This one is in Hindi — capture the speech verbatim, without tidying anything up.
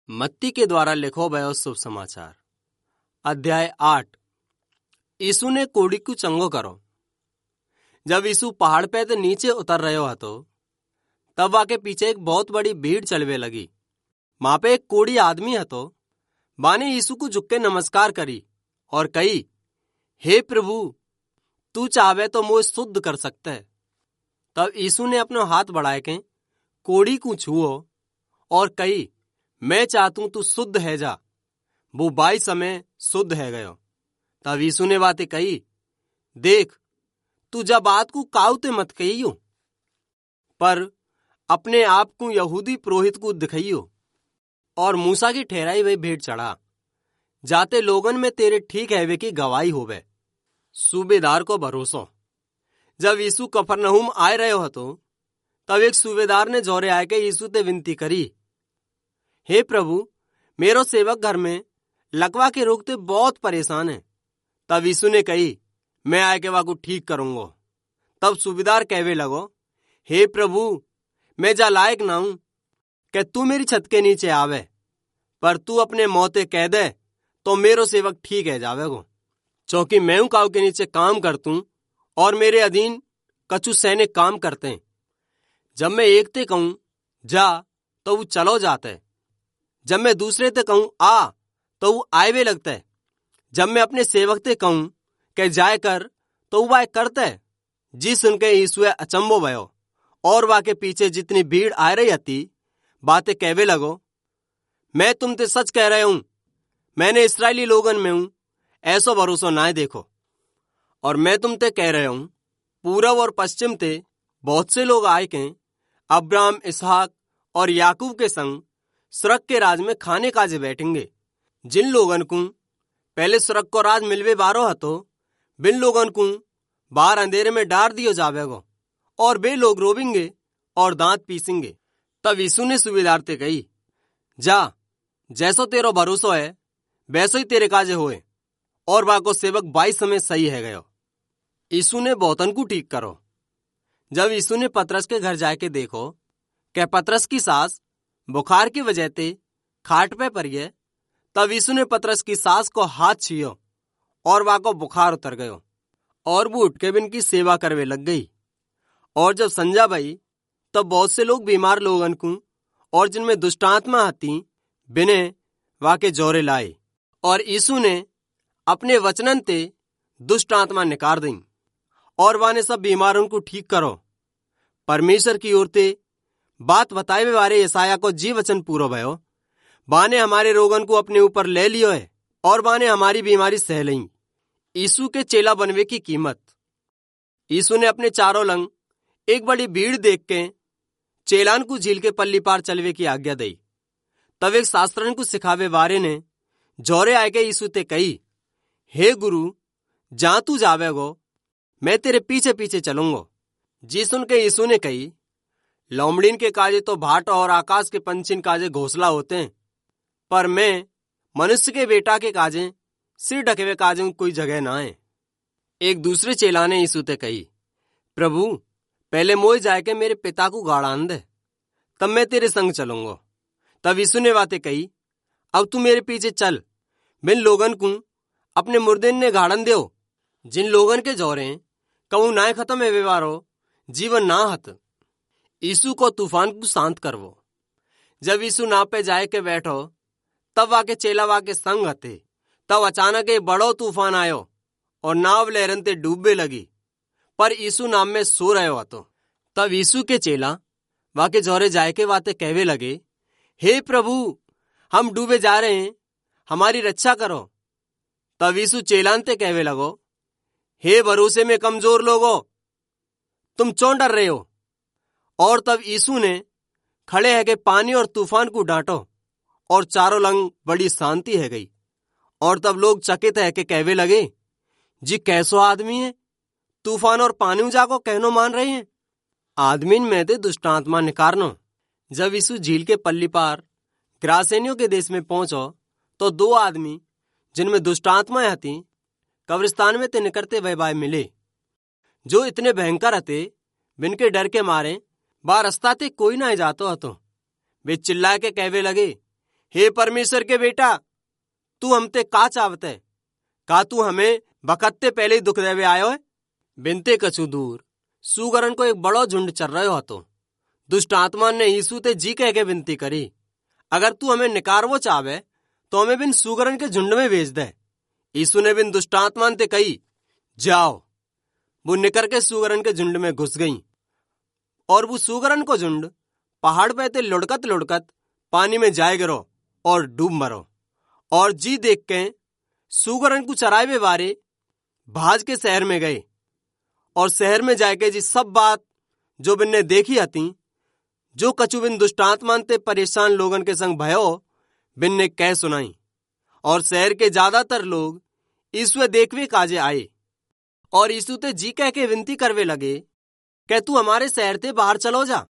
मत्ती के द्वारा लिखो भयो शुभ समाचार अध्याय आठ। यीशु ने कोड़ी को चंगो करो। जब यीशु पहाड़ पे ते नीचे उतर रहे हो तो तब वाके पीछे एक बहुत बड़ी भीड़ चलवे लगी। वहां पे एक कोड़ी आदमी है तो बाने यीशु को झुक के नमस्कार करी और कही, हे प्रभु, तू चाहे तो मुझे शुद्ध कर सकता है। तब यीशु ने अपना हाथ बढ़ाए के कोड़ी को छुओ और कही, मैं चाहतू तू शुद्ध है जा। वो बाई समय शुद्ध है गयो। तब यीशु ने बातें कही, देख, तू जब बात को काउते मत कहियो, पर अपने आप को यहूदी पुरोहित को दिखाइयो और मूसा की ठहराई हुई भेंट चढ़ा, जाते लोगन में तेरे ठीक है वे की गवाही होवे। सूबेदार को भरोसो। जब यीशु कफरनहूम आए रहे हो तो तब एक सूबेदार ने जोरे आके यीशु ते विनती करी, हे प्रभु, मेरो सेवक घर में लकवा के रोग ते बहुत परेशान है। तब यीशु ने कही, मैं आके वाको ठीक करूंगा। तब सूबेदार कहवे लगो, हे प्रभु, मैं जा लायक ना हूं कि तू मेरी छत के नीचे आवे, पर तू अपने मौते कह दे तो मेरो सेवक ठीक है जावेगो। चौकि मैं हूं काव के नीचे काम करतू और मेरे अधीन कछु सैनिक काम करते हैं। जब मैं एक ते कहूं जा तो वो चलो जाते, जब मैं दूसरे ते कहूं आ तो वो आए लगता है। जब मैं अपने सेवक ते कहूं कि जाए कर तो वह करता है। जी सुनके यीशु अचंबो भयो और वह के पीछे जितनी भीड़ आ रही थी बातें कहवे लगो, मैं तुम ते सच कह रहे हूं, मैंने इस्राएली लोगन में हूं ऐसो भरोसा ना देखो। और मैं तुम ते कह रहे हूं, पूरब और पश्चिम ते बहुत से लोग आए के अब्राहम, इसहाक और याकूब के संग स्वर्ग के राज में खाने काजे बैठेंगे। जिन लोगन को पहले स्वर्ग को राज मिलवे बारो हतो, बिन लोगन को बाहर अंधेरे में डार दियो जावेगो और बे लोग रोवेंगे और दांत पीसेंगे। तब यीशु ने सूबेदार ते कही, जा, जैसो तेरो भरोसा है वैसो ही तेरे काजे होए। और बाको सेवक बाईस समय सही है गयो। यीशु ने बहुतन को ठीक करो। जब यीशु ने पतरस के घर जाके देखो कि पतरस की सास बुखार की वजह ते खाट पे पड़ी, तब यीशु ने पतरस की सास को हाथ छियो और वाको बुखार उतर गयो और वो उठ के बिन की सेवा करवे लग गई। और जब संजा भई तब बहुत से लोग बीमार लोगन को और जिनमें दुष्टात्मा आती बिने वाके जोरे लाए और यीशु ने अपने वचनन ते दुष्ट आत्मा निकार दी और वाने सब बीमारों को ठीक करो। परमेश्वर की ओर ते बात बताए बारे यसाया को जी वचन पूरो भयो, बाने हमारे रोगन को अपने ऊपर ले लियो है और बाने हमारी बीमारी सह लई। यीशु के चेला बनवे की कीमत। यीशु ने अपने चारों लंग एक बड़ी भीड़ देख के चेलान को झील के पल्ली पार चलवे की आज्ञा दी। तब एक शास्त्रन को सिखावे वारे ने जोरे आके यीशु ते कही, हे गुरु, जहां तू जावेगो मैं तेरे पीछे पीछे चलूंगा। जी सुन के यीशु ने कही, लोमड़ीन के काजे तो भाट और आकाश के पंछीन काजे घोंसला होते हैं, पर मैं मनुष्य के बेटा के काजे सिर ढके काजे कोई जगह ना है। एक दूसरे चेला ने यीशु ते कही, प्रभु, पहले मोए जाए के मेरे पिता को गाड़ान दे, तब मैं तेरे संग चलूंगा। तब यीशु ने बातें कही, अब तू मेरे पीछे चल, बिन लोगन को अपने मुर्दे ने गाड़न दो। जिन लोगन के जोरे कहूं नाय खत्म है व्यवहारो जीवन ना हत। यीशु को तूफान को शांत करवो। जब यीशु नाव पे जाए के बैठो तब वाके चेला वाके संग हते। तब अचानक एक बड़ो तूफान आयो और नाव लहरन ते डूबे लगी, पर यीशु नाव में सो रहे हो। तब यीशु के चेला वाके जोरे जाए के वाते कहवे लगे, हे प्रभु, हम डूबे जा रहे हैं, हमारी रक्षा करो। तब यीशु चेलान ते कहवे लगो, हे भरोसे में कमजोर लोगो, तुम क्यों डर रहे हो। और तब यीशु ने खड़े है के पानी और तूफान को डांटो और चारों लंग बड़ी शांति है गई। और तब लोग चकित है के कहवे लगे, जी कैसो आदमी है, तूफान और पानी जाको कहनो मान रहे हैं। आदमीन में दे दुष्टात्मा निकारनो। जब यीशु झील के पल्ली पार ग्रासेनियों के देश में पहुंचो तो दो आदमी जिनमें दुष्टात्मा आती कब्रिस्तान में ते निकलते वह बाय मिले, जो इतने भयंकर हते बिनके डर के मारे बार रास्ता ते कोई ना जातो हतो। वे चिल्ला के कहवे लगे, हे परमेश्वर के बेटा, तू हमते का चाहते? का तू हमें बकत्ते पहले ही दुख देवे आयो है? बिनते कछु दूर सुगरन को एक बड़ो झुंड चल रहे हो तो दुष्ट आत्मा ने यीशु ते जी कह के विनती करी, अगर तू हमें निकारवो चाहे तो हमें बिन सुगरन के झुंड में भेज दे। यीशु ने बिन दुष्ट आत्मा ते कही, जाओ। वो निकर के सुगरन के झुंड में घुस गई और वो सुगरन को झुंड पहाड़ पे ते लुढ़कत लुढ़कत पानी में जाए गिरो और डूब मरो। और जी देख के सुगरन को चराए बारे भाज के शहर में गए और शहर में जाके जी सब बात जो बिन ने देखी आती, जो कछु बिन दुष्टात्मान ते परेशान लोगन के संग भयो, बिन ने कह सुनाई। और शहर के ज्यादातर लोग यीशु देखवे काजे आए और यीशु ते जी कह के विनती करवे लगे, कह तू हमारे शहर ते बाहर चलो जा,